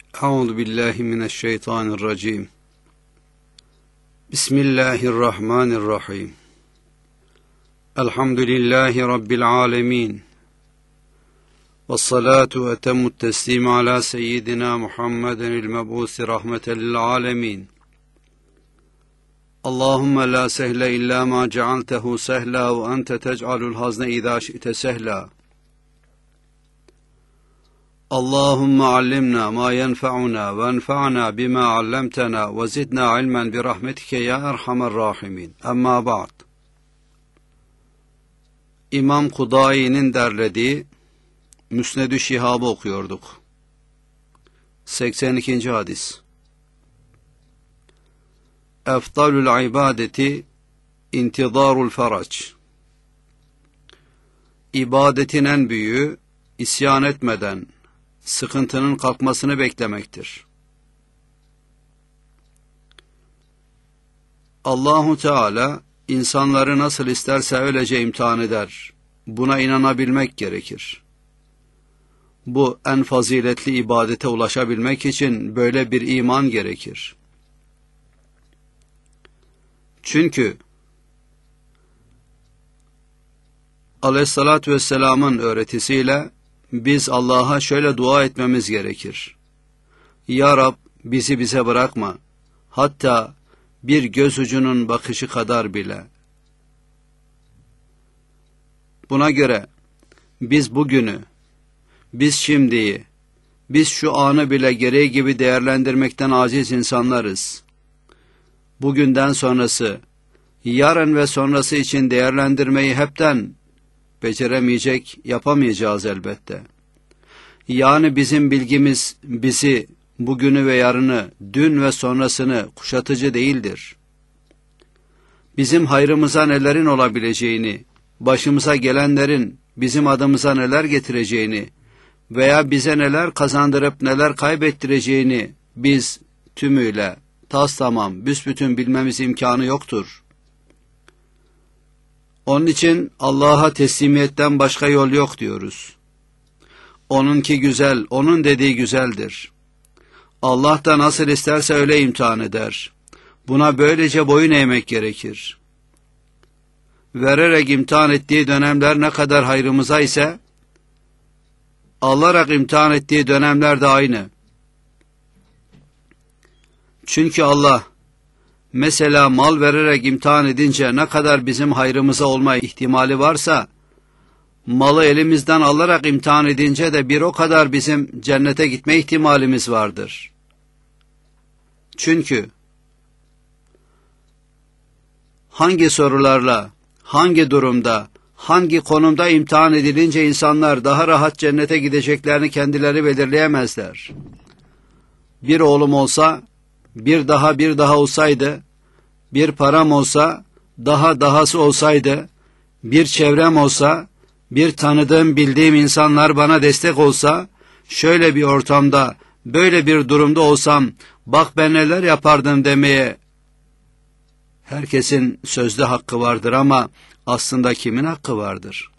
Euzu billahi mineşşeytanirracim. Bismillahirrahmanirrahim. Elhamdülillahi Rabbil alemin. Vessalatu ve temmut teslim ala seyyidina Muhammedenil meb'usi rahmeten lil alemin. Allahümme la sehle illa ma cealtehu sehla ve ente tec'alul hazne idâ şi'te sehla. Allahümme allimna ma yenfa'una ve enfa'na bima allamtana ve zidna ilmen bi rahmetike ya erhamer rahimin. Amma ba'd. İmam Kudai'nin derlediği Müsned-i Şihab'ı okuyorduk. 82. hadis. Efdalul ibadeti intizarul ferac. İbadetin en büyüğü isyan etmeden sıkıntının kalkmasını beklemektir. Allahu Teala insanları nasıl isterse öylece imtihan eder. Buna inanabilmek gerekir. Bu en faziletli ibadete ulaşabilmek için böyle bir iman gerekir. Çünkü Aleyhissalatü Vesselam'ın öğretisiyle biz Allah'a şöyle dua etmemiz gerekir. Ya Rab, bizi bize bırakma. Hatta bir göz ucunun bakışı kadar bile. Buna göre biz bugünü, biz şimdiyi, biz şu anı bile gereği gibi değerlendirmekten aciz insanlarız. Bugünden sonrası, yarın ve sonrası için değerlendirmeyi hepten beceremeyecek, yapamayacağız elbette. Yani bizim bilgimiz bizi, bugünü ve yarını, dün ve sonrasını kuşatıcı değildir. Bizim hayrımıza nelerin olabileceğini, başımıza gelenlerin bizim adımıza neler getireceğini veya bize neler kazandırıp neler kaybettireceğini biz tümüyle, tastamam, büsbütün bilmemiz imkanı yoktur. Onun için Allah'a teslimiyetten başka yol yok diyoruz. Onunki güzel, onun dediği güzeldir. Allah da nasıl isterse öyle imtihan eder. Buna böylece boyun eğmek gerekir. Vererek imtihan ettiği dönemler ne kadar hayrımıza ise, alarak imtihan ettiği dönemler de aynı. Çünkü Allah, mesela mal vererek imtihan edince ne kadar bizim hayrımıza olma ihtimali varsa, malı elimizden alarak imtihan edince de bir o kadar bizim cennete gitme ihtimalimiz vardır. Çünkü hangi sorularla, hangi durumda, hangi konumda imtihan edilince insanlar daha rahat cennete gideceklerini kendileri belirleyemezler. Bir oğlum olsa, bir daha olsaydı, bir param olsa, dahası olsaydı, bir çevrem olsa, bir tanıdığım, bildiğim insanlar bana destek olsa, şöyle bir ortamda, böyle bir durumda olsam, bak ben neler yapardım demeye, herkesin sözde hakkı vardır ama aslında kimin hakkı vardır?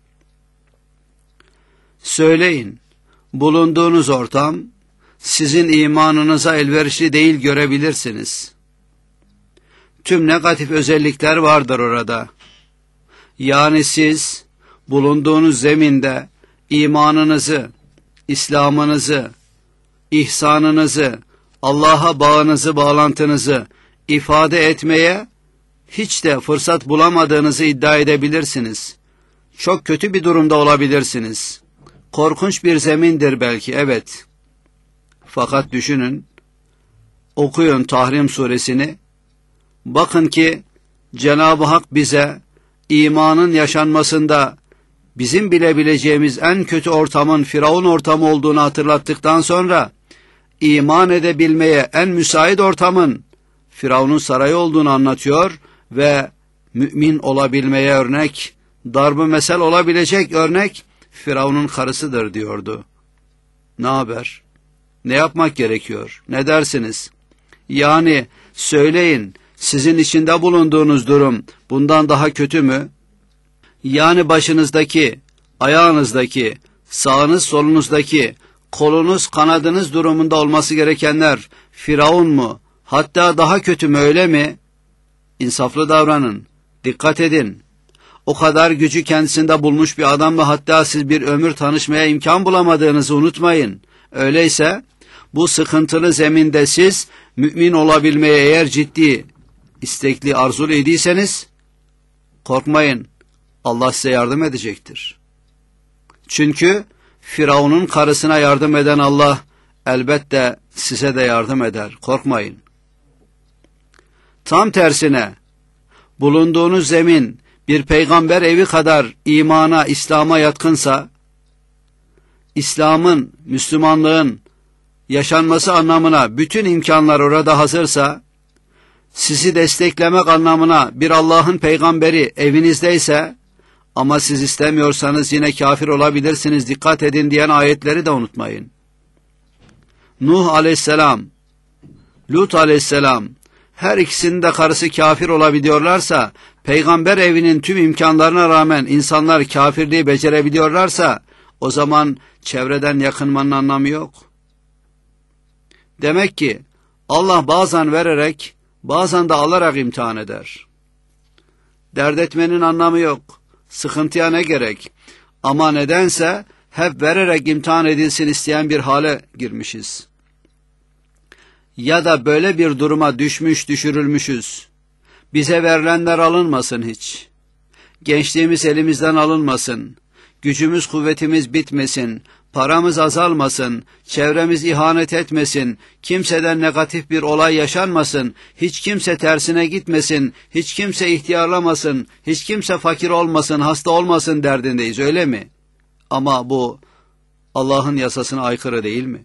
Söyleyin, bulunduğunuz ortam, sizin imanınıza elverişli değil görebilirsiniz. Tüm negatif özellikler vardır orada. Yani siz bulunduğunuz zeminde imanınızı, İslam'ınızı, ihsanınızı, Allah'a bağınızı, bağlantınızı ifade etmeye hiç de fırsat bulamadığınızı iddia edebilirsiniz. Çok kötü bir durumda olabilirsiniz. Korkunç bir zemindir belki, evet. Fakat düşünün, okuyun Tahrim suresini, bakın ki Cenab-ı Hak bize imanın yaşanmasında bizim bilebileceğimiz en kötü ortamın Firavun ortamı olduğunu hatırlattıktan sonra iman edebilmeye en müsait ortamın Firavun'un sarayı olduğunu anlatıyor ve mümin olabilmeye örnek, darb-ı mesel olabilecek örnek Firavun'un karısıdır diyordu. Ne haber? Ne yapmak gerekiyor? Ne dersiniz? Yani söyleyin, sizin içinde bulunduğunuz durum bundan daha kötü mü? Yani başınızdaki, ayağınızdaki, sağınız solunuzdaki kolunuz kanadınız durumunda olması gerekenler Firavun mu? Hatta daha kötü mü, öyle mi? İnsaflı davranın. Dikkat edin. O kadar gücü kendisinde bulmuş bir adamla hatta siz bir ömür tanışmaya imkan bulamadığınızı unutmayın. Öyleyse bu sıkıntılı zeminde siz mümin olabilmeye eğer ciddi, istekli, arzulu idiyseniz korkmayın. Allah size yardım edecektir. Çünkü Firavun'un karısına yardım eden Allah elbette size de yardım eder. Korkmayın. Tam tersine bulunduğunuz zemin bir peygamber evi kadar imana, İslam'a yatkınsa, İslam'ın, Müslümanlığın yaşanması anlamına bütün imkanlar orada hazırsa, sizi desteklemek anlamına bir Allah'ın peygamberi evinizdeyse, ama siz istemiyorsanız yine kafir olabilirsiniz, dikkat edin diyen ayetleri de unutmayın. Nuh aleyhisselam, Lut aleyhisselam, her ikisinin de karısı kafir olabiliyorlarsa, peygamber evinin tüm imkanlarına rağmen insanlar kafirliği becerebiliyorlarsa, o zaman çevreden yakınmanın anlamı yok. Demek ki Allah bazen vererek, bazen de alarak imtihan eder. Dert etmenin anlamı yok. Sıkıntıya ne gerek? Ama nedense hep vererek imtihan edilsin isteyen bir hale girmişiz. Ya da böyle bir duruma düşürülmüşüz. Bize verilenler alınmasın hiç. Gençliğimiz elimizden alınmasın. Gücümüz, kuvvetimiz bitmesin. Paramız azalmasın. Çevremiz ihanet etmesin. Kimseden negatif bir olay yaşanmasın. Hiç kimse tersine gitmesin. Hiç kimse ihtiyarlamasın. Hiç kimse fakir olmasın, hasta olmasın derdindeyiz, öyle mi? Ama bu Allah'ın yasasına aykırı değil mi?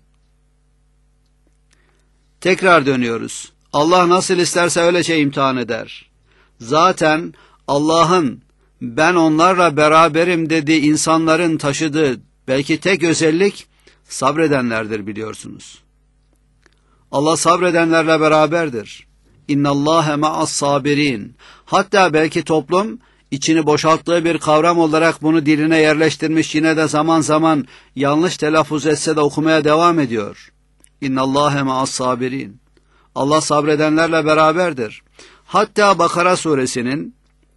Tekrar dönüyoruz. Allah nasıl isterse öylece imtihan eder. Zaten Allah'ın ben onlarla beraberim dediği insanların taşıdığı belki tek özellik sabredenlerdir, biliyorsunuz. Allah sabredenlerle beraberdir. İnnallâhe ma'as sabirin. Hatta belki toplum içini boşalttığı bir kavram olarak bunu diline yerleştirmiş, yine de zaman zaman yanlış telaffuz etse de okumaya devam ediyor. İnnallâhe ma'as sabirin. Allah sabredenlerle beraberdir. Hatta Bakara suresinin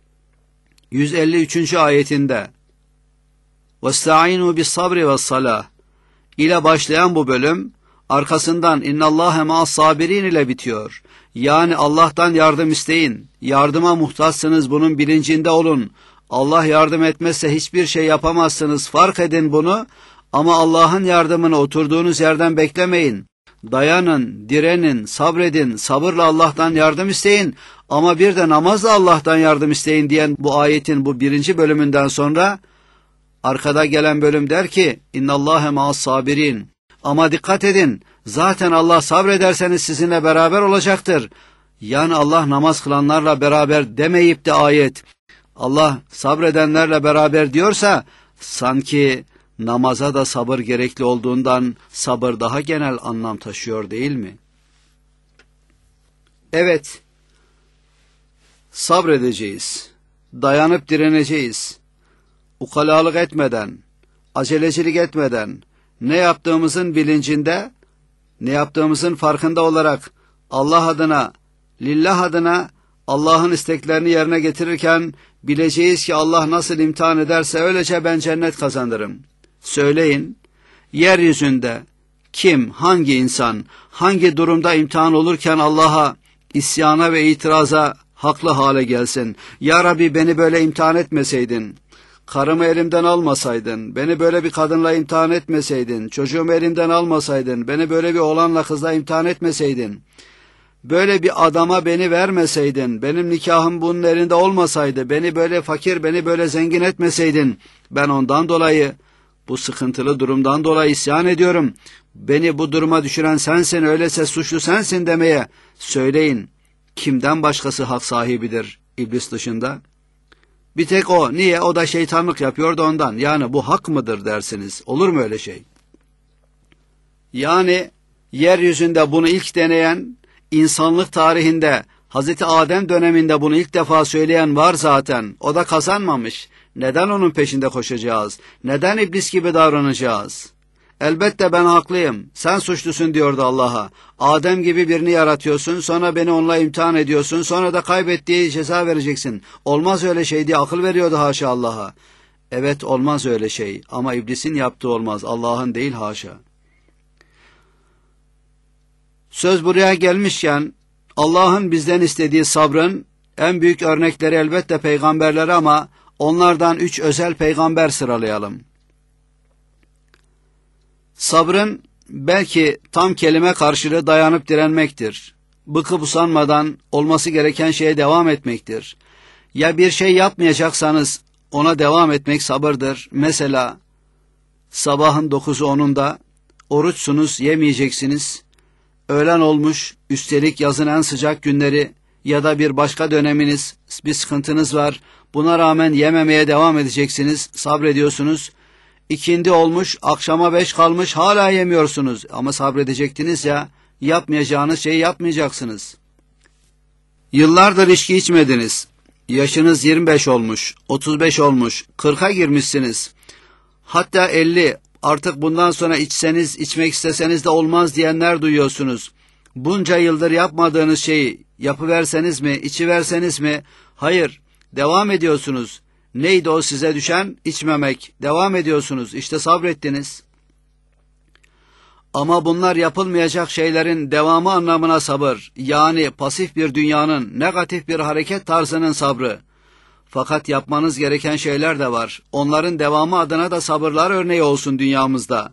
153. ayetinde وَاسْتَعِينُوا بِالصَّبْرِ وَالصَّلَاةِ ile başlayan bu bölüm arkasından innallâhe ma'as sabirin ile bitiyor. Yani Allah'tan yardım isteyin. Yardıma muhtaçsınız, bunun bilincinde olun. Allah yardım etmezse hiçbir şey yapamazsınız. Fark edin bunu. Ama Allah'ın yardımını oturduğunuz yerden beklemeyin. Dayanın, direnin, sabredin, sabırla Allah'tan yardım isteyin. Ama bir de namazla Allah'tan yardım isteyin diyen bu ayetin bu birinci bölümünden sonra arkada gelen bölüm der ki innallâhe ma'as sabirin. Ama dikkat edin, zaten Allah sabrederseniz sizinle beraber olacaktır. Yani Allah namaz kılanlarla beraber demeyip de ayet Allah sabredenlerle beraber diyorsa sanki namaza da sabır gerekli olduğundan sabır daha genel anlam taşıyor, değil mi? Evet, sabredeceğiz, dayanıp direneceğiz. Ukalalık etmeden, acelecilik etmeden, ne yaptığımızın bilincinde, ne yaptığımızın farkında olarak Allah adına, lillah adına Allah'ın isteklerini yerine getirirken bileceğiz ki Allah nasıl imtihan ederse öylece ben cennet kazanırım. Söyleyin, yeryüzünde kim, hangi insan, hangi durumda imtihan olurken Allah'a isyana ve itiraza haklı hale gelsin. Ya Rabbi beni böyle imtihan etmeseydin, karımı elimden almasaydın, beni böyle bir kadınla imtihan etmeseydin, çocuğumu elimden almasaydın, beni böyle bir oğlanla kızla imtihan etmeseydin, böyle bir adama beni vermeseydin, benim nikahım bunun elinde olmasaydı, beni böyle fakir, beni böyle zengin etmeseydin, ben ondan dolayı, bu sıkıntılı durumdan dolayı isyan ediyorum. Beni bu duruma düşüren sensin, öyleyse suçlu sensin demeye söyleyin. Kimden başkası hak sahibidir iblis dışında? Bir tek o. Niye? O da şeytanlık yapıyor da ondan. Yani bu hak mıdır dersiniz? Olur mu öyle şey? Yani yeryüzünde bunu ilk deneyen, insanlık tarihinde Hazreti Adem döneminde bunu ilk defa söyleyen var zaten. O da kazanmamış. Neden onun peşinde koşacağız? Neden iblis gibi davranacağız? Elbette ben haklıyım, sen suçlusun diyordu Allah'a. Adem gibi birini yaratıyorsun, sonra beni onunla imtihan ediyorsun, sonra da kaybettiği ceza vereceksin. Olmaz öyle şey diye akıl veriyordu haşa Allah'a. Evet, olmaz öyle şey ama iblisin yaptığı olmaz, Allah'ın değil haşa. Söz buraya gelmişken Allah'ın bizden istediği sabrın en büyük örnekleri elbette peygamberler ama onlardan 3 özel peygamber sıralayalım. Sabrın belki tam kelime karşılığı dayanıp direnmektir. Bıkıp usanmadan olması gereken şeye devam etmektir. Ya bir şey yapmayacaksanız ona devam etmek sabırdır. Mesela sabahın 9'u 10'unda oruçsunuz, yemeyeceksiniz. Öğlen olmuş, üstelik yazın en sıcak günleri ya da bir başka döneminiz, bir sıkıntınız var. Buna rağmen yememeye devam edeceksiniz, sabrediyorsunuz. İkindi olmuş, akşama 5 kalmış, hala yemiyorsunuz. Ama sabredecektiniz ya, yapmayacağınız şeyi yapmayacaksınız. Yıllardır içki içmediniz. Yaşınız 25 olmuş, 35 olmuş, 40'a girmişsiniz. Hatta 50, artık bundan sonra içseniz, içmek isteseniz de olmaz diyenler duyuyorsunuz. Bunca yıldır yapmadığınız şeyi yapıverseniz mi, içiverseniz mi? Hayır, devam ediyorsunuz. Neydi o size düşen? İçmemek. Devam ediyorsunuz. İşte sabrettiniz. Ama bunlar yapılmayacak şeylerin devamı anlamına sabır. Yani pasif bir dünyanın, negatif bir hareket tarzının sabrı. Fakat yapmanız gereken şeyler de var. Onların devamı adına da sabırlar örneği olsun dünyamızda.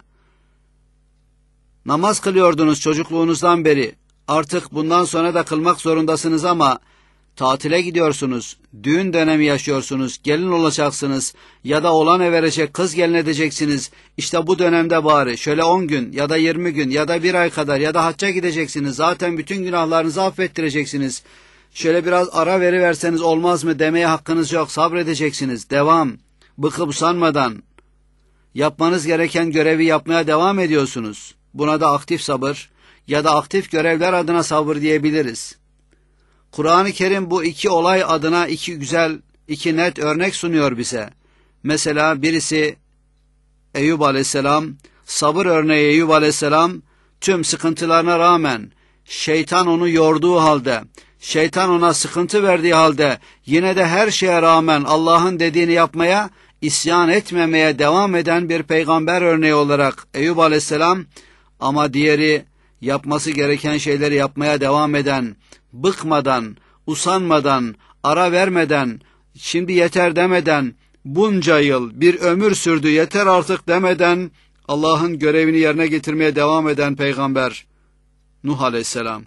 Namaz kılıyordunuz çocukluğunuzdan beri. Artık bundan sonra da kılmak zorundasınız ama tatile gidiyorsunuz, düğün dönemi yaşıyorsunuz, gelin olacaksınız ya da oğlan verecek, kız gelin edeceksiniz. İşte bu dönemde bari şöyle 10 gün ya da 20 gün ya da bir ay kadar ya da hacca gideceksiniz. Zaten bütün günahlarınızı affettireceksiniz. Şöyle biraz ara veriverseniz olmaz mı demeye hakkınız yok, sabredeceksiniz. Devam, bıkıp usanmadan yapmanız gereken görevi yapmaya devam ediyorsunuz. Buna da aktif sabır ya da aktif görevler adına sabır diyebiliriz. Kur'an-ı Kerim bu iki olay adına iki güzel, iki net örnek sunuyor bize. Mesela birisi Eyüp Aleyhisselam, sabır örneği Eyüp Aleyhisselam, tüm sıkıntılarına rağmen, şeytan onu yorduğu halde, şeytan ona sıkıntı verdiği halde, yine de her şeye rağmen Allah'ın dediğini yapmaya, isyan etmemeye devam eden bir peygamber örneği olarak Eyüp Aleyhisselam, ama diğeri yapması gereken şeyleri yapmaya devam eden, bıkmadan, usanmadan, ara vermeden, şimdi yeter demeden, bunca yıl bir ömür sürdü yeter artık demeden Allah'ın görevini yerine getirmeye devam eden peygamber Nuh Aleyhisselam.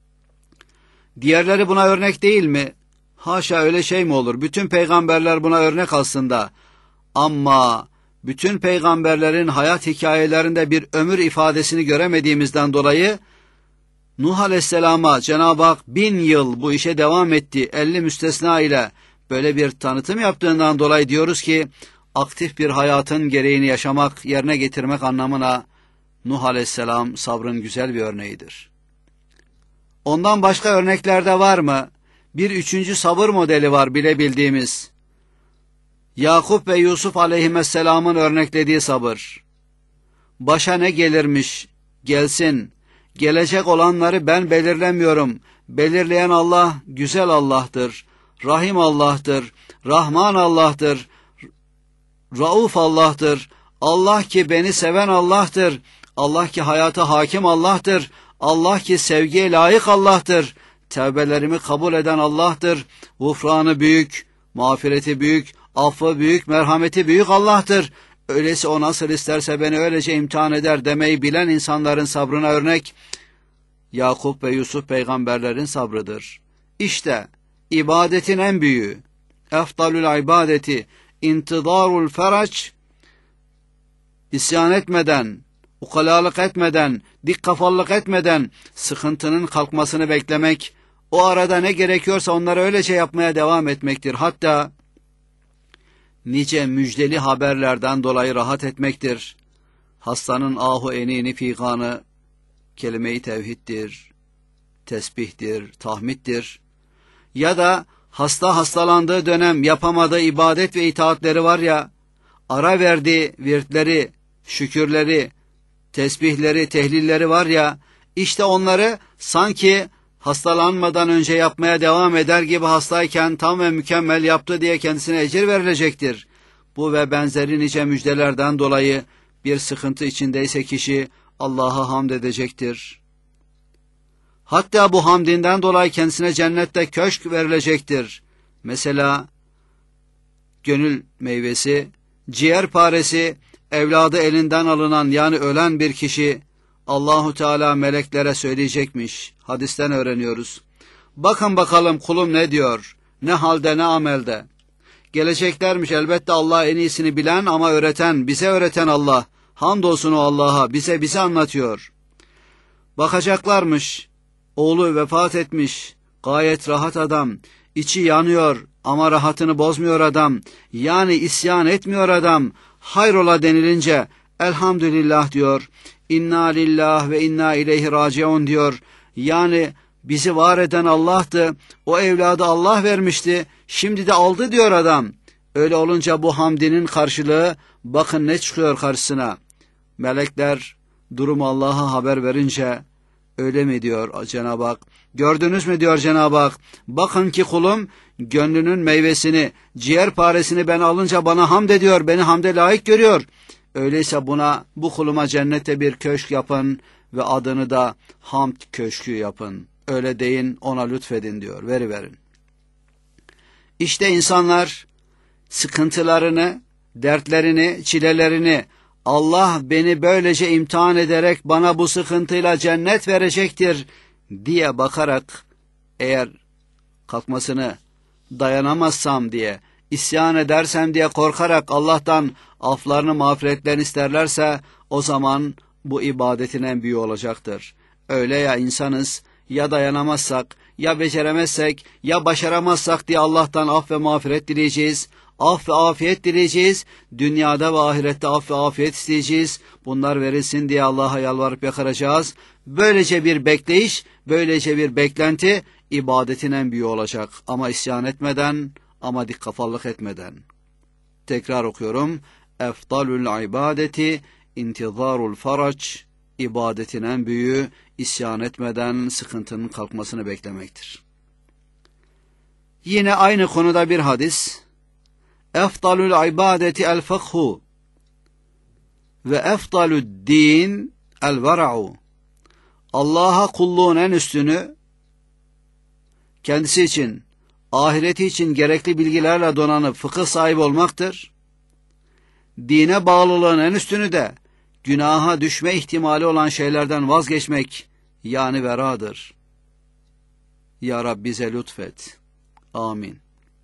Diğerleri buna örnek değil mi? Haşa, öyle şey mi olur? Bütün peygamberler buna örnek aslında. Ama bütün peygamberlerin hayat hikayelerinde bir ömür ifadesini göremediğimizden dolayı Nuh Aleyhisselam'a Cenab-ı Hak 1000 yıl bu işe devam etti, 50 müstesna ile böyle bir tanıtım yaptığından dolayı diyoruz ki aktif bir hayatın gereğini yaşamak, yerine getirmek anlamına Nuh Aleyhisselam sabrın güzel bir örneğidir. Ondan başka örnekler de var mı? Bir üçüncü sabır modeli var bilebildiğimiz. Yakup ve Yusuf Aleyhisselam'ın örneklediği sabır. Başa ne gelirmiş, gelsin. Gelecek olanları ben belirlemiyorum. Belirleyen Allah güzel Allah'tır. Rahim Allah'tır. Rahman Allah'tır. Rauf Allah'tır. Allah ki beni seven Allah'tır. Allah ki hayata hakim Allah'tır. Allah ki sevgiye layık Allah'tır. Tevbelerimi kabul eden Allah'tır. Gufranı büyük, mağfireti büyük, affı büyük, merhameti büyük Allah'tır. Öyleyse o nasıl isterse beni öylece imtihan eder demeyi bilen insanların sabrına örnek Yakup ve Yusuf peygamberlerin sabrıdır. İşte ibadetin en büyüğü, efdalül ibadeti, intidarul feraç, isyan etmeden, ukalalık etmeden, dik kafalılık etmeden sıkıntının kalkmasını beklemek, o arada ne gerekiyorsa onları öylece yapmaya devam etmektir. Hatta nice müjdeli haberlerden dolayı rahat etmektir. Hastanın ahu enini figanı kelime-i tevhiddir, tesbihtir, tahmiddir. Ya da hasta hastalandığı dönem yapamadığı ibadet ve itaatleri var ya, ara verdiği virtleri, şükürleri, tesbihleri, tehlilleri var ya, işte onları sanki hastalanmadan önce yapmaya devam eder gibi hastayken tam ve mükemmel yaptı diye kendisine ecir verilecektir. Bu ve benzeri nice müjdelerden dolayı bir sıkıntı içindeyse kişi Allah'a hamd edecektir. Hatta bu hamdinden dolayı kendisine cennette köşk verilecektir. Mesela gönül meyvesi, ciğerparesi, evladı elinden alınan yani ölen bir kişi Allahu Teala meleklere söyleyecekmiş. Hadisten öğreniyoruz. Bakın bakalım kulum ne diyor, ne halde ne amelde. Geleceklermiş elbette Allah en iyisini bilen ama öğreten, bize öğreten Allah. Hamdolsun o Allah'a, bize anlatıyor. Bakacaklarmış, oğlu vefat etmiş, gayet rahat adam, içi yanıyor ama rahatını bozmuyor adam, yani isyan etmiyor adam. Hayrola denilince elhamdülillah diyor, inna lillah ve inna ileyhi raciun diyor. Yani bizi var eden Allah'tı, o evladı Allah vermişti, şimdi de aldı diyor adam. Öyle olunca bu hamdinin karşılığı bakın ne çıkıyor karşısına. Melekler durumu Allah'a haber verince öyle mi diyor Cenab-ı Hak? Gördünüz mü diyor Cenab-ı Hak? Bakın ki kulum gönlünün meyvesini, ciğerparesini ben alınca bana hamd ediyor, beni hamde layık görüyor. Öyleyse bu kuluma cennette bir köşk yapın ve adını da hamd köşkü yapın. Öyle deyin, ona lütfedin diyor, veriverin. İşte insanlar sıkıntılarını, dertlerini, çilelerini Allah beni böylece imtihan ederek bana bu sıkıntıyla cennet verecektir diye bakarak eğer kalkmasını dayanamazsam diye, isyan edersem diye korkarak Allah'tan aflarını, mağfiretlerini isterlerse o zaman bu ibadetin en büyüğü olacaktır. Öyle ya insanız, ya dayanamazsak, ya beceremezsek, ya başaramazsak diye Allah'tan af ve mağfiret dileyeceğiz. Af ve afiyet dileyeceğiz. Dünyada ve ahirette af ve afiyet isteyeceğiz. Bunlar verilsin diye Allah'a yalvarıp yakaracağız. Böylece bir bekleyiş, böylece bir beklenti ibadetin en büyüğü olacak. Ama isyan etmeden, ama dik kafallık etmeden. Tekrar okuyorum. Efdalul ibadeti intizarul faraç. İbadetin en büyüğü isyan etmeden sıkıntının kalkmasını beklemektir. Yine aynı konuda bir hadis. Efdalul ibadeti el fıkhu ve efdalud din el vera'u. Allah'a kulluğun en üstünü kendisi için, ahireti için gerekli bilgilerle donanıp fıkıh sahibi olmaktır. Dine bağlılığın en üstünü de günaha düşme ihtimali olan şeylerden vazgeçmek yani veradır. Ya Rabbi bize lütfet. Amin.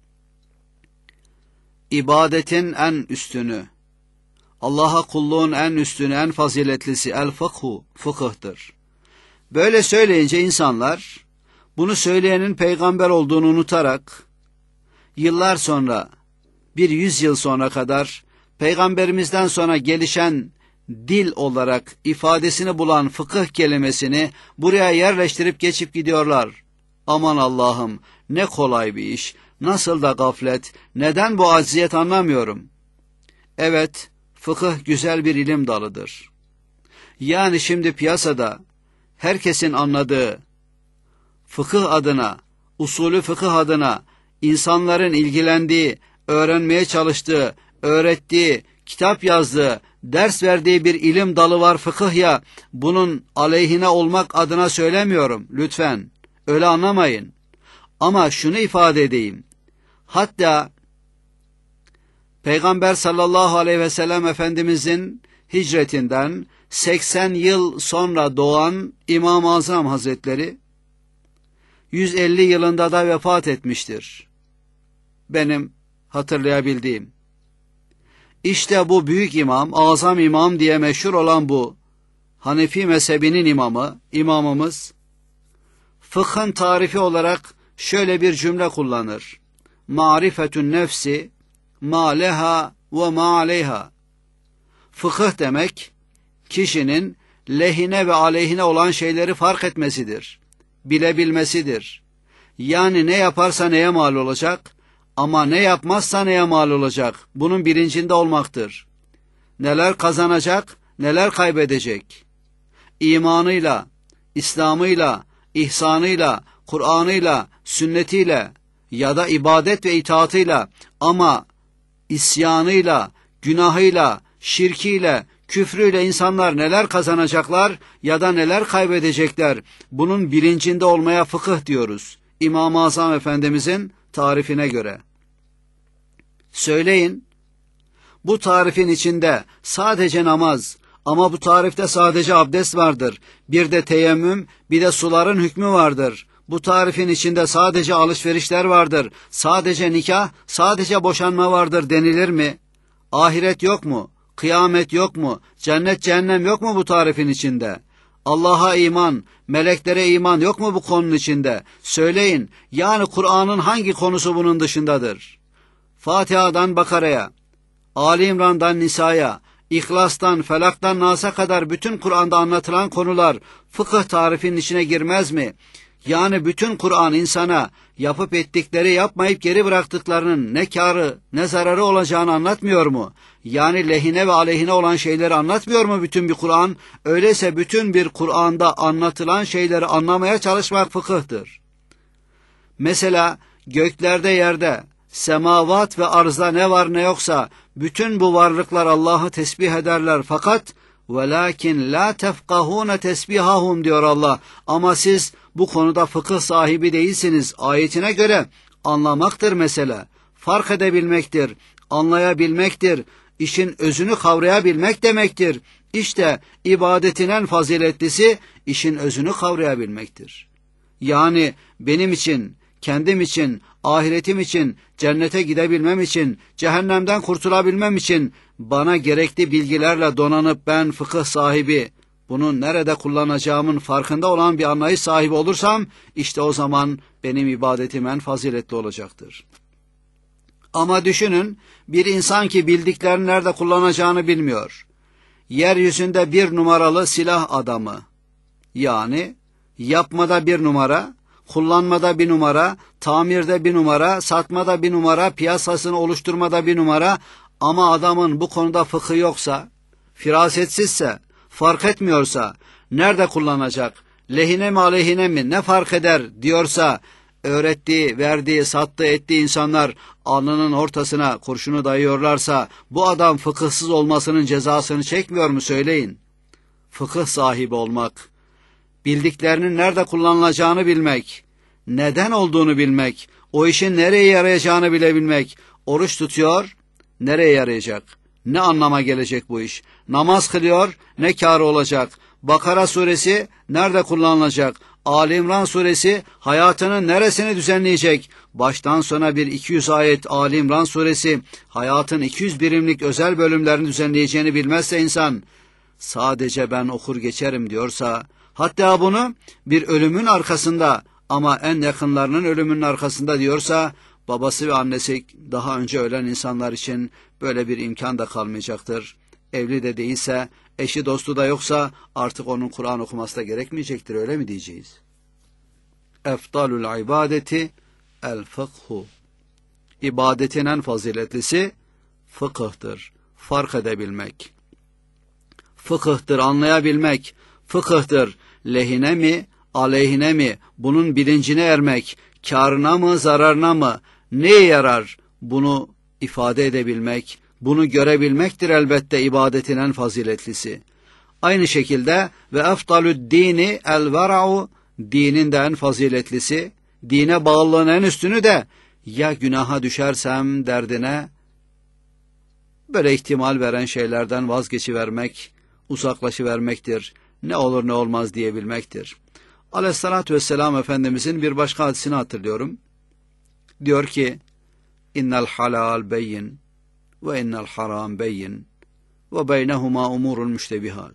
İbadetin en üstünü, Allah'a kulluğun en üstünü, en faziletlisi el-fıkhu, fıkıhtır. Böyle söyleyince insanlar, bunu söyleyenin peygamber olduğunu unutarak, yıllar sonra, 100 yıl sonra kadar, peygamberimizden sonra gelişen dil olarak ifadesini bulan fıkıh kelimesini buraya yerleştirip geçip gidiyorlar. Aman Allah'ım, ne kolay bir iş. Nasıl da gaflet, neden bu acziyet anlamıyorum. Evet, fıkıh güzel bir ilim dalıdır. Yani şimdi piyasada herkesin anladığı, fıkıh adına, usulü fıkıh adına, insanların ilgilendiği, öğrenmeye çalıştığı, öğrettiği, kitap yazdığı, ders verdiği bir ilim dalı var fıkıh ya, bunun aleyhine olmak adına söylemiyorum, lütfen, öyle anlamayın. Ama şunu ifade edeyim. Hatta Peygamber sallallahu aleyhi ve sellem Efendimizin hicretinden 80 yıl sonra doğan İmam-ı Azam Hazretleri 150 yılında da vefat etmiştir. Benim hatırlayabildiğim. İşte bu büyük imam, azam imam diye meşhur olan bu Hanefi mezhebinin imamımız fıkhın tarifi olarak şöyle bir cümle kullanır. Marifetün nefsi ma leha ve ma aleyha. Fıkıh demek kişinin lehine ve aleyhine olan şeyleri fark etmesidir. Bilebilmesidir. Yani ne yaparsa neye mal olacak ama ne yapmazsa neye mal olacak. Bunun bilincinde olmaktır. Neler kazanacak, neler kaybedecek? İmanıyla, İslam'ıyla, ihsanıyla, Kur'an'ıyla, sünnetiyle ya da ibadet ve itaatıyla, ama isyanıyla, günahıyla, şirkiyle, küfrüyle insanlar neler kazanacaklar ya da neler kaybedecekler? Bunun bilincinde olmaya fıkıh diyoruz. İmam-ı Azam Efendimizin tarifine göre. Söyleyin, bu tarifin içinde sadece namaz, ama bu tarifte sadece abdest vardır. Bir de teyemmüm, bir de suların hükmü vardır. Bu tarifin içinde sadece alışverişler vardır. Sadece nikah, sadece boşanma vardır denilir mi? Ahiret yok mu? Kıyamet yok mu? Cennet cehennem yok mu bu tarifin içinde? Allah'a iman, meleklere iman yok mu bu konunun içinde? Söyleyin, yani Kur'an'ın hangi konusu bunun dışındadır? Fatiha'dan Bakara'ya, Ali İmran'dan Nisa'ya, İhlas'tan, Felak'tan Nas'a kadar bütün Kur'an'da anlatılan konular fıkıh tarifinin içine girmez mi? Yani bütün Kur'an insana yapıp ettikleri, yapmayıp geri bıraktıklarının ne kârı ne zararı olacağını anlatmıyor mu? Yani lehine ve aleyhine olan şeyleri anlatmıyor mu bütün bir Kur'an? Öyleyse bütün bir Kur'an'da anlatılan şeyleri anlamaya çalışmak fıkıhtır. Mesela göklerde, yerde, semavat ve arzda ne var ne yoksa bütün bu varlıklar Allah'ı tesbih ederler, fakat velakin la tefkahune tesbihahum diyor Allah. Ama siz bu konuda fıkıh sahibi değilsiniz. Ayetine göre anlamaktır mesele. Fark edebilmektir, anlayabilmektir, işin özünü kavrayabilmek demektir. İşte ibadetin en faziletlisi işin özünü kavrayabilmektir. Yani benim için, kendim için, ahiretim için, cennete gidebilmem için, cehennemden kurtulabilmem için bana gerekli bilgilerle donanıp ben fıkıh sahibi, bunu nerede kullanacağımın farkında olan bir anlayış sahibi olursam, işte o zaman benim ibadetim en faziletli olacaktır. Ama düşünün, bir insan ki bildiklerini nerede kullanacağını bilmiyor. Yeryüzünde bir numaralı silah adamı. Yani yapmada bir numara, kullanmada bir numara, tamirde bir numara, satmada bir numara, piyasasını oluşturmada bir numara, ama adamın bu konuda fıkhı yoksa, firasetsizse, fark etmiyorsa, nerede kullanacak, lehine mi aleyhine mi, ne fark eder diyorsa, öğrettiği, verdiği, sattığı, ettiği insanlar alnının ortasına kurşunu dayıyorlarsa, bu adam fıkıhsız olmasının cezasını çekmiyor mu söyleyin? Fıkıh sahibi olmak, bildiklerinin nerede kullanılacağını bilmek, neden olduğunu bilmek, o işin nereye yarayacağını bilebilmek. Oruç tutuyor, nereye yarayacak? Ne anlama gelecek bu iş? Namaz kılıyor, ne kârı olacak? Bakara suresi nerede kullanılacak? Ali İmran suresi hayatının neresini düzenleyecek? Baştan sona bir 200 ayet Ali İmran suresi hayatın 200 birimlik özel bölümlerini düzenleyeceğini bilmezse insan, sadece ben okur geçerim diyorsa, hatta bunu bir ölümün arkasında, ama en yakınlarının ölümünün arkasında diyorsa, babası ve annesi daha önce ölen insanlar için böyle bir imkan da kalmayacaktır. Evli de değilse, eşi dostu da yoksa artık onun Kur'an okuması da gerekmeyecektir, öyle mi diyeceğiz? Efdalul ibadeti el fıkhu. İbadetin en faziletlisi fıkıhtır. Fark edebilmek. Fıkıhtır, anlayabilmek. Fıkıhtır, lehine mi, aleyhine mi, bunun bilincine ermek, kârına mı, zararına mı, neye yarar, bunu ifade edebilmek, bunu görebilmektir elbette ibadetin en faziletlisi. Aynı şekilde ve efdalü'd dini el vera'u, dinin de en faziletlisi, dine bağlılığın en üstünü de ya günaha düşersem derdine, böyle ihtimal veren şeylerden vazgeçivermek, uzaklaşıvermektir. Ne olur ne olmaz diyebilmektir. Aleyhissalatü vesselam Efendimizin bir başka hadisini hatırlıyorum. Diyor ki, İnnel halal beyin ve innel haram beyin ve beynehuma umurul müştebihat.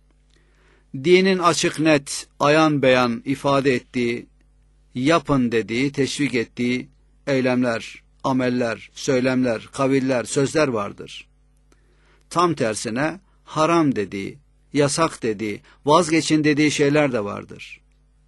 Dinin açık net, ayan beyan ifade ettiği, yapın dediği, teşvik ettiği eylemler, ameller, söylemler, kaviller, sözler vardır. Tam tersine haram dediği, yasak dediği, vazgeçin dediği şeyler de vardır.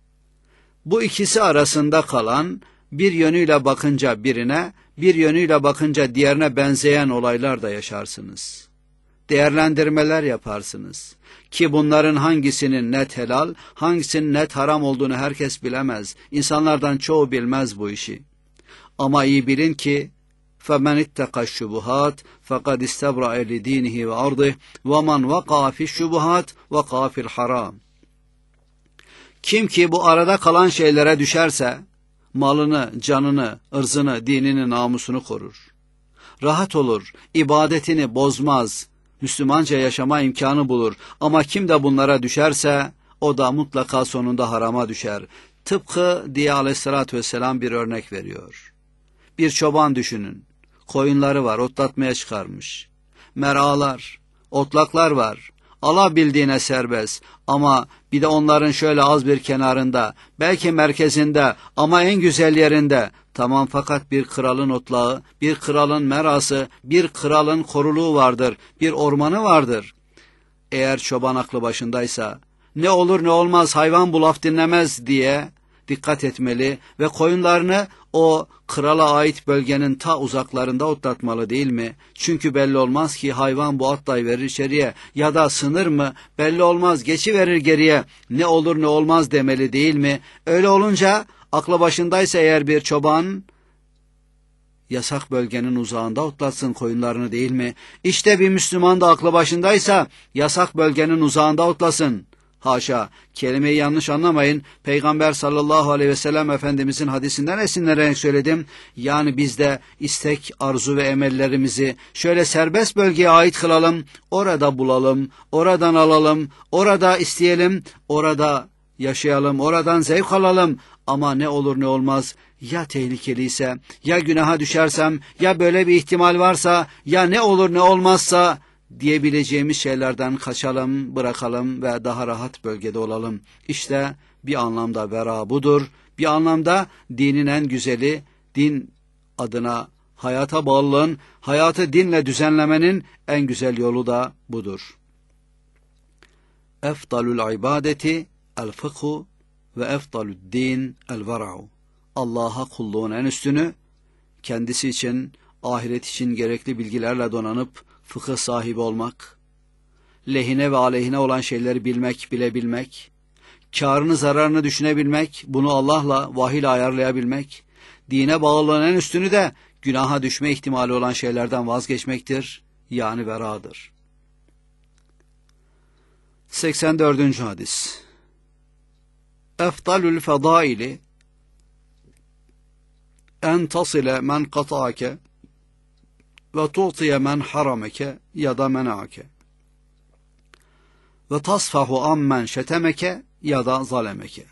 Bu ikisi arasında kalan, bir yönüyle bakınca birine, bir yönüyle bakınca diğerine benzeyen olaylar da yaşarsınız. değerlendirmeler yaparsınız. Ki bunların hangisinin net helal, hangisinin net haram olduğunu herkes bilemez. İnsanlardan çoğu bilmez bu işi. Ama iyi bilin ki فَمَنِ اتَّقَى الشُّبُهَاتِ فَقَدْ اِسْتَبْرَأَ لِد۪ينِهِ وَعَرْضِهِ وَمَنْ وَقَعَ فِي الشُّبُهَاتِ وَقَعَ فِي الْحَرَامِ. Kim ki bu arada kalan şeylere düşerse, malını, canını, ırzını, dinini, namusunu korur. Rahat olur, ibadetini bozmaz, Müslümanca yaşama imkanı bulur. Ama kim de bunlara düşerse, o da mutlaka sonunda harama düşer. Tıpkı diye aleyhissalatü vesselam bir örnek veriyor. Bir çoban düşünün. Koyunları var, otlatmaya çıkarmış. Meralar, otlaklar var. Alabildiğine serbest. Ama bir de onların şöyle az bir kenarında, belki merkezinde ama en güzel yerinde. Tamam, fakat bir kralın otlağı, bir kralın merası, bir kralın koruluğu vardır, bir ormanı vardır. Eğer çoban aklı başındaysa, ne olur ne olmaz hayvan bu laf dinlemez diye dikkat etmeli ve koyunlarını o krala ait bölgenin ta uzaklarında otlatmalı değil mi? Çünkü belli olmaz ki hayvan bu atlayıverir içeriye ya da sınır mı? Belli olmaz, geçiverir geriye. Ne olur ne olmaz demeli değil mi? Öyle olunca aklı başındaysa eğer bir çoban yasak bölgenin uzağında otlatsın koyunlarını değil mi? İşte bir Müslüman da aklı başındaysa yasak bölgenin uzağında otlasın. Haşa, kelimeyi yanlış anlamayın. Peygamber sallallahu aleyhi ve sellem Efendimizin hadisinden esinlenerek söyledim. Yani biz de istek, arzu ve emellerimizi şöyle serbest bölgeye ait kılalım. Orada bulalım, oradan alalım, orada isteyelim, orada yaşayalım, oradan zevk alalım. Ama ne olur ne olmaz, ya tehlikeliyse, ya günaha düşersem, ya böyle bir ihtimal varsa, ya ne olur ne olmazsa diyebileceğimiz şeylerden kaçalım, bırakalım ve daha rahat bölgede olalım. İşte bir anlamda vera budur. Bir anlamda dinin en güzeli, din adına hayata bağlılığın, hayatı dinle düzenlemenin en güzel yolu da budur. Efdalul ibadeti el fıkhu ve efdalud din el vera'u. Allah'a kulluğun en üstünü, kendisi için, ahiret için gerekli bilgilerle donanıp fıkıh sahibi olmak, lehine ve aleyhine olan şeyleri bilmek, bilebilmek, kârını zararını düşünebilmek, bunu Allah'la, vahiyle ayarlayabilmek, dine bağlılığın en üstünü de günaha düşme ihtimali olan şeylerden vazgeçmektir, yani veradır. 84. hadis. Efdalül fedaili en tasile men kata'ake ve tu'tiye men harameke ya da mena'ake ve tasfahu ammen şetemeke ya da zalemeke.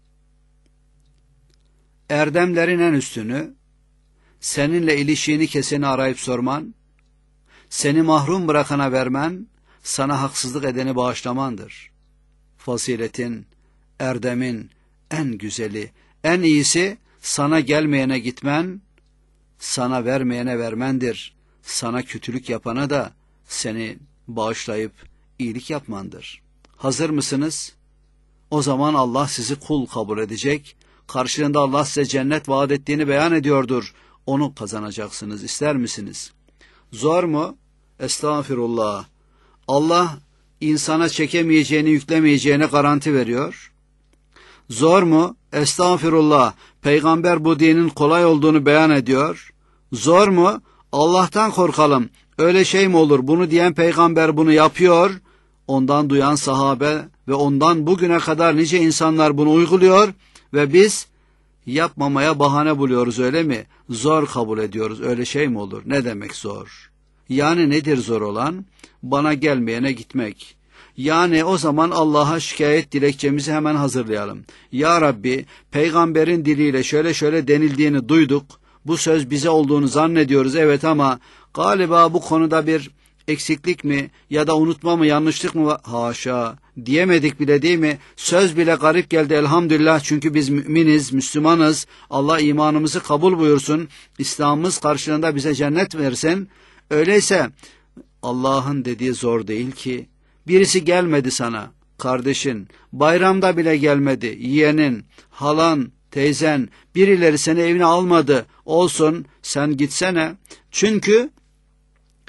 Erdemlerin en üstünü, seninle ilişiğini keseni arayıp sorman, seni mahrum bırakana vermen, sana haksızlık edeni bağışlamandır. Faziletin, erdemin en güzeli, en iyisi sana gelmeyene gitmen, sana vermeyene vermendir. Sana kötülük yapana da seni bağışlayıp iyilik yapmandır. Hazır mısınız? O zaman Allah sizi kul kabul edecek. Karşılığında Allah size cennet vaat ettiğini beyan ediyordur. Onu kazanacaksınız. İster misiniz? Zor mu? Estağfirullah. Allah insana çekemeyeceğini, yüklemeyeceğine garanti veriyor. Zor mu? Estağfirullah. Peygamber bu dinin kolay olduğunu beyan ediyor. Zor mu? Allah'tan korkalım. Öyle şey mi olur? Bunu diyen peygamber bunu yapıyor. Ondan duyan sahabe ve ondan bugüne kadar nice insanlar bunu uyguluyor ve biz yapmamaya bahane buluyoruz, öyle mi? Zor kabul ediyoruz. Öyle şey mi olur? Ne demek zor? Yani nedir zor olan? Bana gelmeyene gitmek. Yani o zaman Allah'a şikayet dilekçemizi hemen hazırlayalım. Ya Rabbi, peygamberin diliyle şöyle şöyle denildiğini duyduk. Bu söz bize olduğunu zannediyoruz, evet, ama galiba bu konuda bir eksiklik mi ya da unutma mı, yanlışlık mı var? Haşa, diyemedik bile değil mi? Söz bile garip geldi elhamdülillah, çünkü biz müminiz, Müslümanız. Allah imanımızı kabul buyursun, İslam'ımız karşılığında bize cennet versin. Öyleyse Allah'ın dediği zor değil ki. Birisi gelmedi sana, kardeşin, bayramda bile gelmedi, yeğenin, halan, teyzen, birileri seni evine almadı, olsun sen gitsene. Çünkü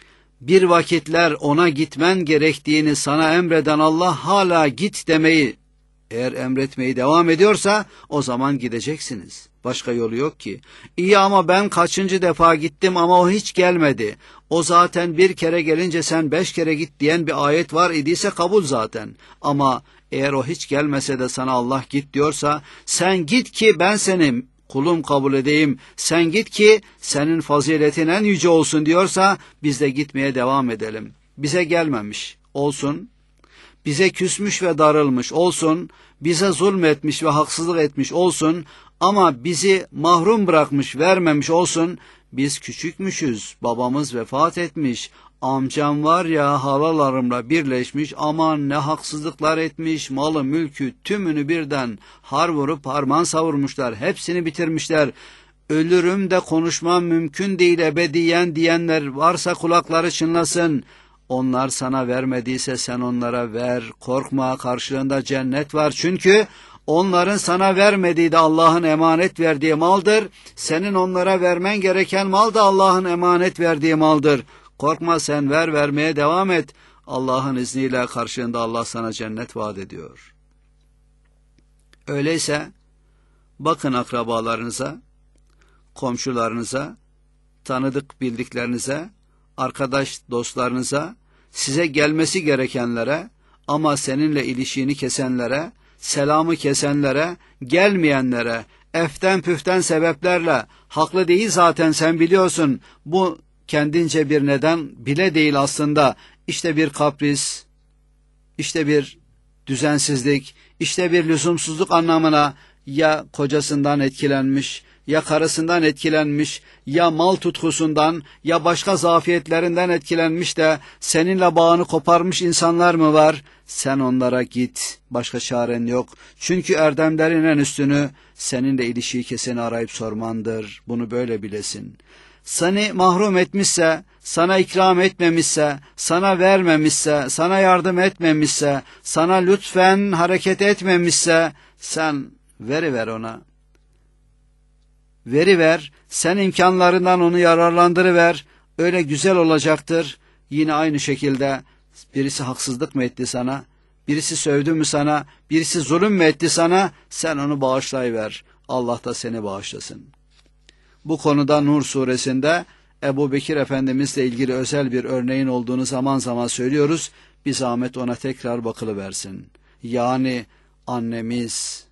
bir vakitler ona gitmen gerektiğini sana emreden Allah hala git demeyi, eğer emretmeyi devam ediyorsa o zaman gideceksiniz. Başka yolu yok ki. İyi ama ben kaçıncı defa gittim ama o hiç gelmedi. O zaten bir kere gelince sen 5 kere git diyen bir ayet var idiyse kabul zaten. Ama eğer o hiç gelmese de sana Allah git diyorsa, sen git ki ben seni kulum kabul edeyim, sen git ki senin faziletin en yüce olsun diyorsa, biz de gitmeye devam edelim. Bize gelmemiş olsun, bize küsmüş ve darılmış olsun, bize zulmetmiş ve haksızlık etmiş olsun, ama bizi mahrum bırakmış, vermemiş olsun, biz küçükmüşüz, babamız vefat etmiş, amcam var ya halalarımla birleşmiş, aman ne haksızlıklar etmiş, malı mülkü tümünü birden har vurup harman savurmuşlar, hepsini bitirmişler. Ölürüm de konuşmam mümkün değil ebediyen diyenler varsa kulakları çınlasın. Onlar sana vermediyse sen onlara ver, korkma, karşılığında cennet var. Çünkü onların sana vermediği de Allah'ın emanet verdiği maldır. Senin onlara vermen gereken mal da Allah'ın emanet verdiği maldır. Korkma, sen vermeye devam et. Allah'ın izniyle karşılığında Allah sana cennet vaat ediyor. Öyleyse bakın akrabalarınıza, komşularınıza, tanıdık bildiklerinize, arkadaş dostlarınıza, size gelmesi gerekenlere ama seninle ilişiğini kesenlere, selamı kesenlere, gelmeyenlere, eften püften sebeplerle, haklı değil zaten sen biliyorsun, bu kendince bir neden bile değil aslında, işte bir kapris, işte bir düzensizlik, işte bir lüzumsuzluk anlamına, ya kocasından etkilenmiş, ya karısından etkilenmiş, ya mal tutkusundan, ya başka zafiyetlerinden etkilenmiş de seninle bağını koparmış insanlar mı var? Sen onlara git, başka çaren yok. Çünkü erdemlerin en üstünü seninle ilişiği keseni arayıp sormandır. Bunu böyle bilesin. Seni mahrum etmişse, sana ikram etmemişse, sana vermemişse, sana yardım etmemişse, sana lütfen hareket etmemişse, sen veriver ona. Veriver, sen imkanlarından onu yararlandırıver, öyle güzel olacaktır. Yine aynı şekilde birisi haksızlık mı etti sana, birisi sövdü mü sana, birisi zulüm mü etti sana, sen onu bağışlayıver. Allah da seni bağışlasın. Bu konuda Nur suresinde Ebu Bekir Efendimizle ilgili özel bir örneğin olduğunu zaman zaman söylüyoruz. Bir zahmet ona tekrar bakılıversin. Yani annemiz,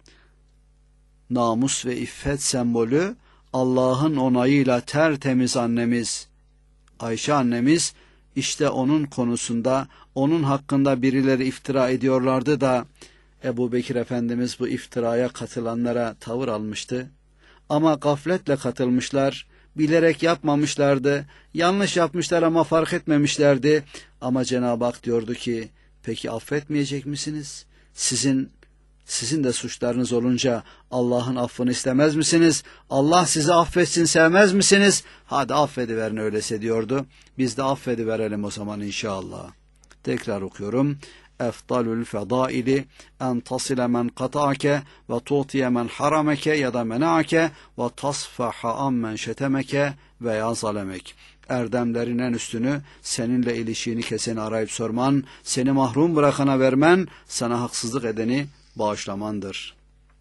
namus ve iffet sembolü, Allah'ın onayıyla tertemiz annemiz, Ayşe annemiz, işte onun konusunda, onun hakkında birileri iftira ediyorlardı da, Ebu Bekir Efendimiz bu iftiraya katılanlara tavır almıştı. Ama gafletle katılmışlar, bilerek yapmamışlardı, yanlış yapmışlar ama fark etmemişlerdi. Ama Cenab-ı Hak diyordu ki, peki affetmeyecek misiniz? Sizin de suçlarınız olunca Allah'ın affını istemez misiniz? Allah sizi affetsin sevmez misiniz? Hadi affediverin öyleyse diyordu. Biz de affediverelim o zaman inşallah. Tekrar okuyorum. Efdalül fedaili en tasile men kata'ake ve tu'tiye men harameke ya da mena'ake ve tasfaha ammen şetemeke veya zalemek. Erdemlerin en üstünü seninle ilişiğini keseni arayıp sorman, seni mahrum bırakana vermen, sana haksızlık edeni bağışlamandır.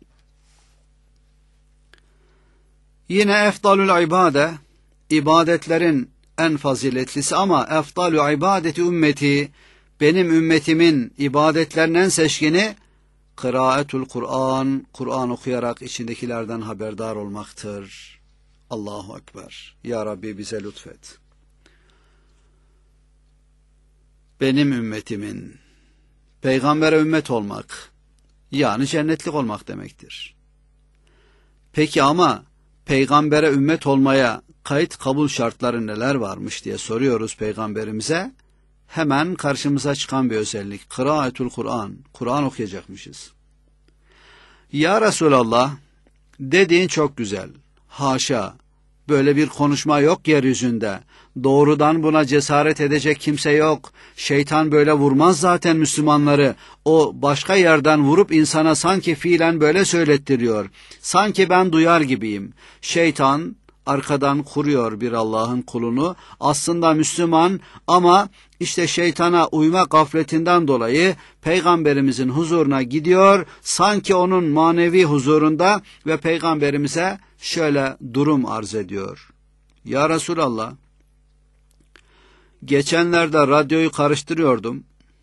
Yine efdalül ibade, ibadetlerin en faziletlisi ama efdalü ibadeti ümmeti, benim ümmetimin ibadetlerinin en seçkini kıraatul Kur'an, Kur'an okuyarak içindekilerden haberdar olmaktır. Allahu Ekber. Ya Rabbi bize lütfet. Benim ümmetimin, peygambere ümmet olmak, yani cennetlik olmak demektir. Peki ama peygambere ümmet olmaya kayıt kabul şartları neler varmış diye soruyoruz peygamberimize. Hemen karşımıza çıkan bir özellik. Kıraatul Kur'an. Kur'an okuyacakmışız. Ya Resulallah, dediğin çok güzel. Haşa, böyle bir konuşma yok yeryüzünde. Doğrudan buna cesaret edecek kimse yok. Şeytan böyle vurmaz zaten Müslümanları. O başka yerden vurup insana sanki fiilen böyle söylettiriyor. Sanki ben duyar gibiyim. Şeytan arkadan kuruyor bir Allah'ın kulunu. Aslında Müslüman ama işte şeytana uyma gafletinden dolayı Peygamberimizin huzuruna gidiyor. Sanki onun manevi huzurunda ve Peygamberimize şöyle durum arz ediyor. Ya Resulallah, geçenlerde radyoyu karıştırıyordum.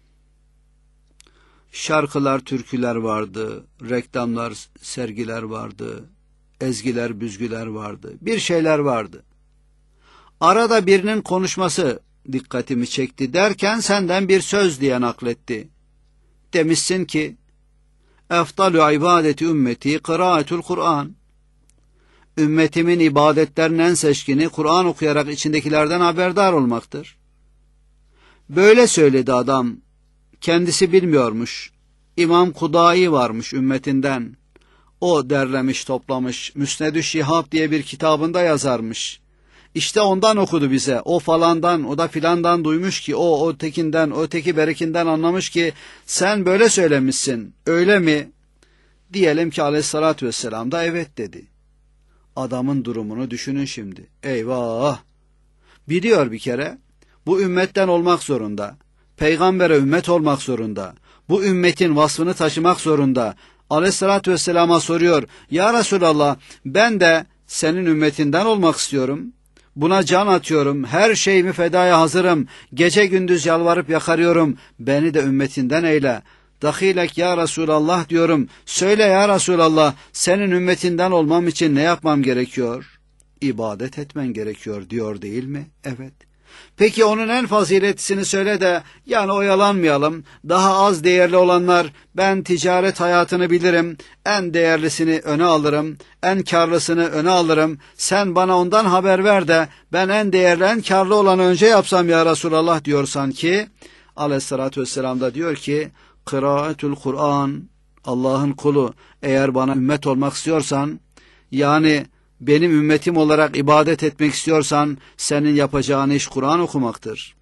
Şarkılar, türküler vardı, reklamlar, sergiler vardı, ezgiler, büzgüler vardı, bir şeyler vardı. Arada birinin konuşması dikkatimi çekti derken senden bir söz diye nakletti. Demişsin ki, eftalu ibadeti ümmeti kıraatul Kur'an. Ümmetimin ibadetlerinin en seçkini Kur'an okuyarak içindekilerden haberdar olmaktır. Böyle söyledi adam. Kendisi bilmiyormuş. İmam Kudai varmış ümmetinden. O derlemiş, toplamış. Müsned-ü Şihab diye bir kitabında yazarmış. İşte ondan okudu bize. O falandan, o da filandan duymuş ki, o ötekinden, öteki berekinden anlamış ki, sen böyle söylemişsin. Öyle mi? Diyelim ki aleyhissalatü vesselam da evet dedi. Adamın durumunu düşünün şimdi. Eyvah! Biliyor bir kere, bu ümmetten olmak zorunda. Peygambere ümmet olmak zorunda. Bu ümmetin vasfını taşımak zorunda. Aleyhissalatü vesselama soruyor. Ya Resulallah, ben de senin ümmetinden olmak istiyorum. Buna can atıyorum. Her şeyimi fedaya hazırım. Gece gündüz yalvarıp yakarıyorum. Beni de ümmetinden eyle. Dahilek ya Resulallah diyorum. Söyle ya Resulallah, senin ümmetinden olmam için ne yapmam gerekiyor? İbadet etmen gerekiyor diyor değil mi? Evet. Peki onun en faziletlisini söyle de yani oyalanmayalım. Daha az değerli olanlar, ben ticaret hayatını bilirim. En değerlisini öne alırım. En karlısını öne alırım. Sen bana ondan haber ver de ben en değerli, en karlı olanı önce yapsam ya Resulallah diyorsan ki, aleyhissalatü vesselam da diyor ki, kıraatul Kur'an, Allah'ın kulu, eğer bana ümmet olmak istiyorsan, yani benim ümmetim olarak ibadet etmek istiyorsan, senin yapacağın iş Kur'an okumaktır.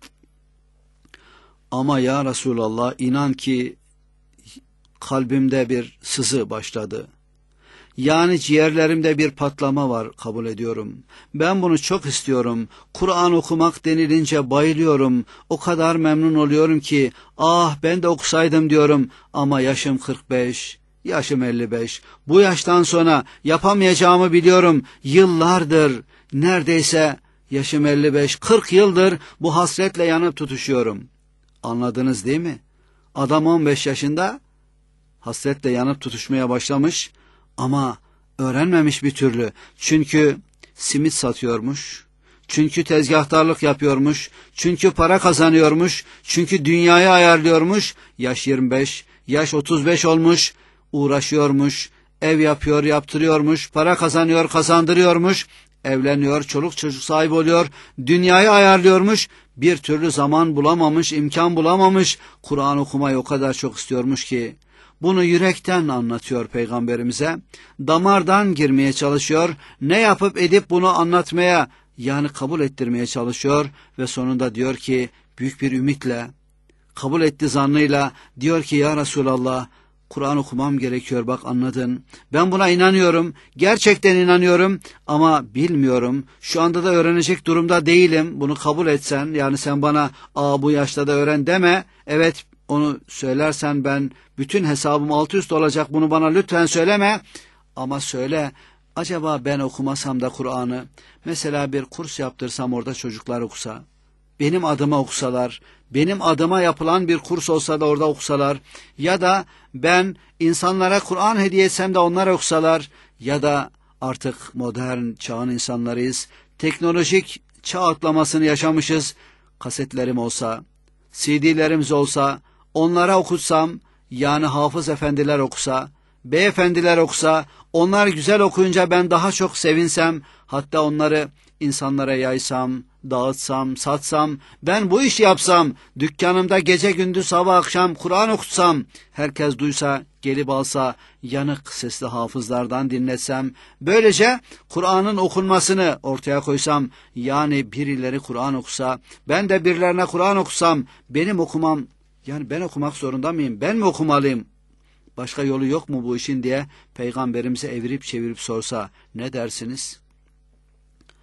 Ama ya Resulallah, inan ki kalbimde bir sızı başladı. Yani ciğerlerimde bir patlama var, kabul ediyorum. Ben bunu çok istiyorum. Kur'an okumak denilince bayılıyorum. O kadar memnun oluyorum ki, ah ben de okusaydım diyorum. Ama yaşım 45, yaşım 55. Bu yaştan sonra yapamayacağımı biliyorum. Yıllardır, neredeyse yaşım 55, 40 yıldır bu hasretle yanıp tutuşuyorum. Anladınız değil mi? Adam 15 yaşında hasretle yanıp tutuşmaya başlamış. Ama öğrenmemiş bir türlü. Çünkü simit satıyormuş. Çünkü tezgahtarlık yapıyormuş. Çünkü para kazanıyormuş. Çünkü dünyayı ayarlıyormuş. Yaş 25, yaş 35 olmuş. Uğraşıyormuş. Ev yapıyor, yaptırıyormuş. Para kazanıyor, kazandırıyormuş. Evleniyor, çoluk çocuk sahibi oluyor. Dünyayı ayarlıyormuş. Bir türlü zaman bulamamış, imkan bulamamış. Kur'an okumayı o kadar çok istiyormuş ki. Bunu yürekten anlatıyor Peygamberimize. Damardan girmeye çalışıyor. Ne yapıp edip bunu anlatmaya, yani kabul ettirmeye çalışıyor. Ve sonunda diyor ki, büyük bir ümitle, kabul etti zannıyla, diyor ki ya Resulallah, Kur'an okumam gerekiyor, bak anladın. Ben buna inanıyorum, gerçekten inanıyorum ama bilmiyorum. Şu anda da öğrenecek durumda değilim. Bunu kabul etsen, yani sen bana bu yaşta da öğren deme. Evet, onu söylersen ben bütün hesabım alt üst olacak, bunu bana lütfen söyleme. Ama söyle, acaba ben okumasam da Kur'an'ı, mesela bir kurs yaptırsam, orada çocuklar okusa, benim adıma okusalar, benim adıma yapılan bir kurs olsa da orada okusalar, ya da ben insanlara Kur'an hediye etsem de onlar okusalar, ya da artık modern çağın insanlarıyız, teknolojik çağ atlamasını yaşamışız, kasetlerim olsa, CD'lerimiz olsa, onlara okutsam, yani hafız efendiler okusa, beyefendiler okusa, onlar güzel okuyunca ben daha çok sevinsem, hatta onları insanlara yaysam, dağıtsam, satsam, ben bu işi yapsam, dükkanımda gece gündüz sabah akşam Kur'an okutsam, herkes duysa, gelip alsa, yanık sesli hafızlardan dinletsem, böylece Kur'an'ın okunmasını ortaya koysam, yani birileri Kur'an okusa, ben de birilerine Kur'an okusam, benim okumam, yani ben okumak zorunda mıyım, ben mi okumalıyım, başka yolu yok mu bu işin diye Peygamberimize evirip çevirip sorsa, ne dersiniz?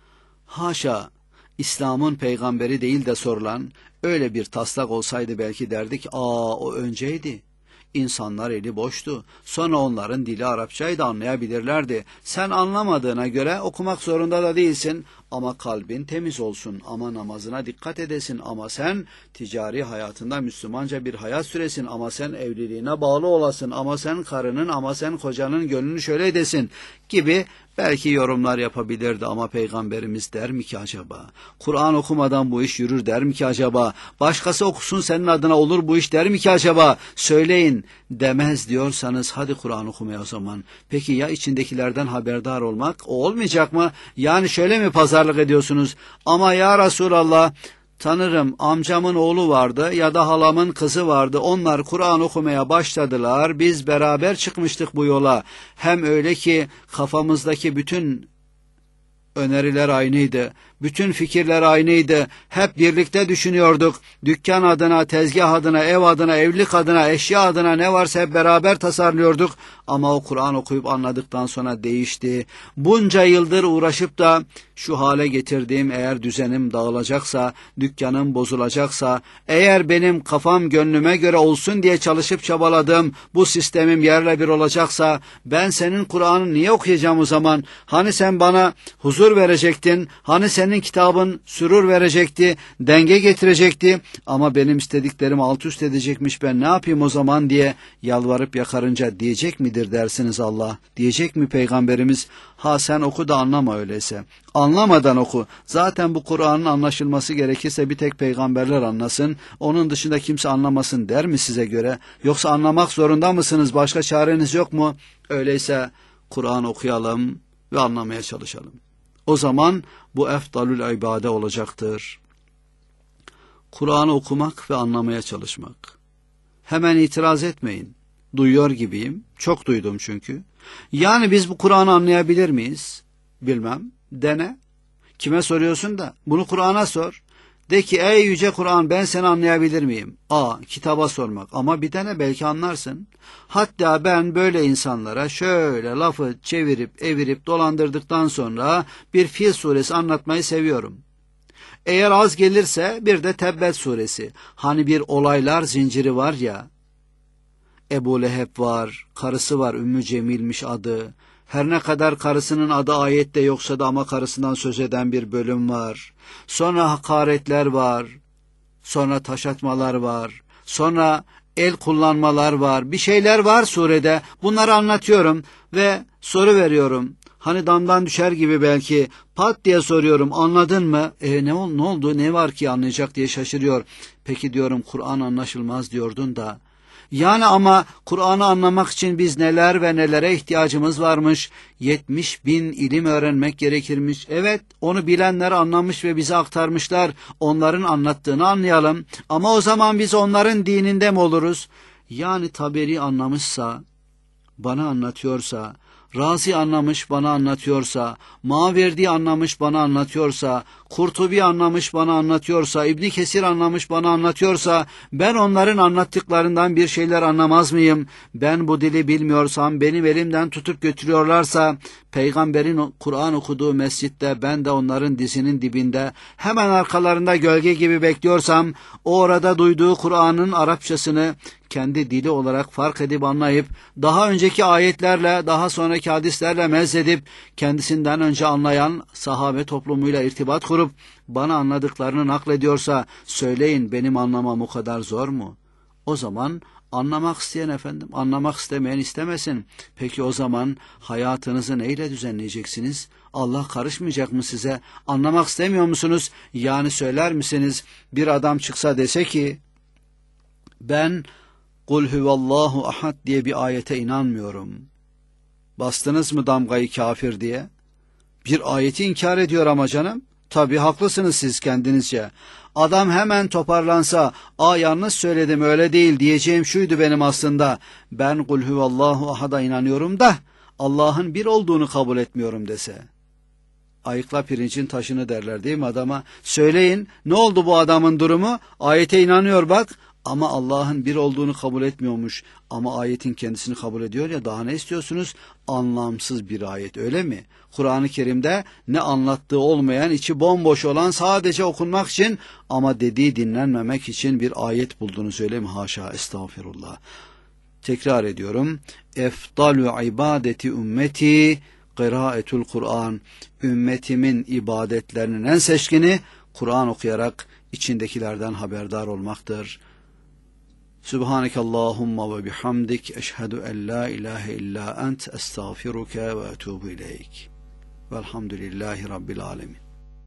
Haşa, İslam'ın peygamberi değil de sorulan öyle bir taslak olsaydı belki derdik, o önceydi. İnsanlar eli boştu. Sonra onların dili Arapçaydı, anlayabilirlerdi. Sen anlamadığına göre okumak zorunda da değilsin. Ama kalbin temiz olsun, ama namazına dikkat edesin, ama sen ticari hayatında Müslümanca bir hayat süresin, ama sen evliliğine bağlı olasın, ama sen karının, ama sen kocanın gönlünü şöyle edesin gibi belki yorumlar yapabilirdi. Ama Peygamberimiz der mi ki acaba? Kur'an okumadan bu iş yürür der mi ki acaba? Başkası okusun senin adına olur bu iş der mi ki acaba? Söyleyin, demez diyorsanız hadi Kur'an okumaya o zaman. Peki ya içindekilerden haberdar olmak? O olmayacak mı? Yani şöyle mi pazarlık ediyorsunuz? Ama ya Resulallah, tanırım, amcamın oğlu vardı ya da halamın kızı vardı. Onlar Kur'an okumaya başladılar. Biz beraber çıkmıştık bu yola. Hem öyle ki kafamızdaki bütün öneriler aynıydı. Bütün fikirler aynıydı. Hep birlikte düşünüyorduk. Dükkan adına, tezgah adına, ev adına, evlilik adına, eşya adına ne varsa hep beraber tasarlıyorduk. Ama o Kur'an okuyup anladıktan sonra değişti. Bunca yıldır uğraşıp da şu hale getirdiğim eğer düzenim dağılacaksa, dükkanım bozulacaksa, eğer benim kafam gönlüme göre olsun diye çalışıp çabaladım, bu sistemim yerle bir olacaksa, ben senin Kur'an'ı niye okuyacağım o zaman? Hani sen bana huzur verecektin, hani senin kitabın sürur verecekti, denge getirecekti, ama benim istediklerimi alt üst edecekmiş, ben ne yapayım o zaman diye yalvarıp yakarınca diyecek midir dersiniz Allah? Diyecek mi Peygamberimiz? Ha sen oku da anlama öyleyse. Anlamadan oku. Zaten bu Kur'an'ın anlaşılması gerekirse bir tek peygamberler anlasın, onun dışında kimse anlamasın der mi size göre? Yoksa anlamak zorunda mısınız? Başka çareniz yok mu? Öyleyse Kur'an okuyalım ve anlamaya çalışalım. O zaman bu efdalül ibade olacaktır. Kur'an'ı okumak ve anlamaya çalışmak. Hemen itiraz etmeyin. Duyuyor gibiyim. Çok duydum çünkü. Yani biz bu Kur'an'ı anlayabilir miyiz? Bilmem. Dene. Kime soruyorsun da? Bunu Kur'an'a sor. De ki ey yüce Kur'an ben seni anlayabilir miyim? Kitaba sormak. Ama bir dene belki anlarsın. Hatta ben böyle insanlara şöyle lafı çevirip evirip dolandırdıktan sonra bir Fil suresi anlatmayı seviyorum. Eğer az gelirse bir de Tebbet suresi. Hani bir olaylar zinciri var ya. Ebu Leheb var, karısı var, Ümmü Cemil'miş adı. Her ne kadar karısının adı ayette yoksa da ama karısından söz eden bir bölüm var. Sonra hakaretler var, sonra taş atmalar var, sonra el kullanmalar var. Bir şeyler var surede. Bunları anlatıyorum ve soru veriyorum. Hani damdan düşer gibi belki pat diye soruyorum, anladın mı? Ne oldu, ne var ki anlayacak diye şaşırıyor. Peki diyorum Kur'an anlaşılmaz diyordun da. Yani ama Kur'an'ı anlamak için biz neler ve nelere ihtiyacımız varmış? 70.000 ilim öğrenmek gerekirmiş. Evet, onu bilenler anlamış ve bize aktarmışlar. Onların anlattığını anlayalım. Ama o zaman biz onların dininde mi oluruz? Yani Taberi anlamışsa, bana anlatıyorsa, Razi anlamış bana anlatıyorsa, Maverdi anlamış bana anlatıyorsa, Kurtubi anlamış bana anlatıyorsa, İbn Kesir anlamış bana anlatıyorsa, ben onların anlattıklarından bir şeyler anlamaz mıyım? Ben bu dili bilmiyorsam, benim elimden tutup götürüyorlarsa, Peygamberin Kur'an okuduğu mescitte ben de onların dizinin dibinde, hemen arkalarında gölge gibi bekliyorsam, o orada duyduğu Kur'an'ın Arapçasını kendi dili olarak fark edip anlayıp, daha önceki ayetlerle, daha sonraki hadislerle mezledip, kendisinden önce anlayan sahabe toplumuyla irtibat kurup, bana anladıklarını naklediyorsa, söyleyin benim anlamam o kadar zor mu? O zaman anlamak isteyen efendim, anlamak istemeyen istemesin. Peki o zaman hayatınızı neyle düzenleyeceksiniz? Allah karışmayacak mı size? Anlamak istemiyor musunuz? Yani söyler misiniz? Bir adam çıksa dese ki, ben Kul huvallahu ahad diye bir ayete inanmıyorum. Bastınız mı damgayı kafir diye? Bir ayeti inkar ediyor ama canım. Tabii haklısınız siz kendinizce. Adam hemen toparlansa, yanlış söyledim öyle değil, diyeceğim şuydu benim aslında. Ben Kul huvallahu ahad'a inanıyorum da Allah'ın bir olduğunu kabul etmiyorum dese. Ayıkla pirincin taşını derler değil mi adama? Söyleyin ne oldu bu adamın durumu? Ayete inanıyor bak. ama Allah'ın bir olduğunu kabul etmiyormuş ama ayetin kendisini kabul ediyor ya, daha ne istiyorsunuz? Anlamsız bir ayet, öyle mi? Kur'an-ı Kerim'de ne anlattığı olmayan, içi bomboş olan, sadece okunmak için ama dediği dinlenmemek için bir ayet buldunuz, öyle mi? Haşa, estağfirullah. Tekrar ediyorum. Efdalu ibadeti ümmeti kıraatul Kur'an. Ümmetimin ibadetlerinin en seçkini Kur'an okuyarak içindekilerden haberdar olmaktır. Subhanekallahumma ve bihamdik, eşhedü en la ilahe illa ent, estağfiruke ve etubu ileyk. Velhamdülillahi Rabbil alemin.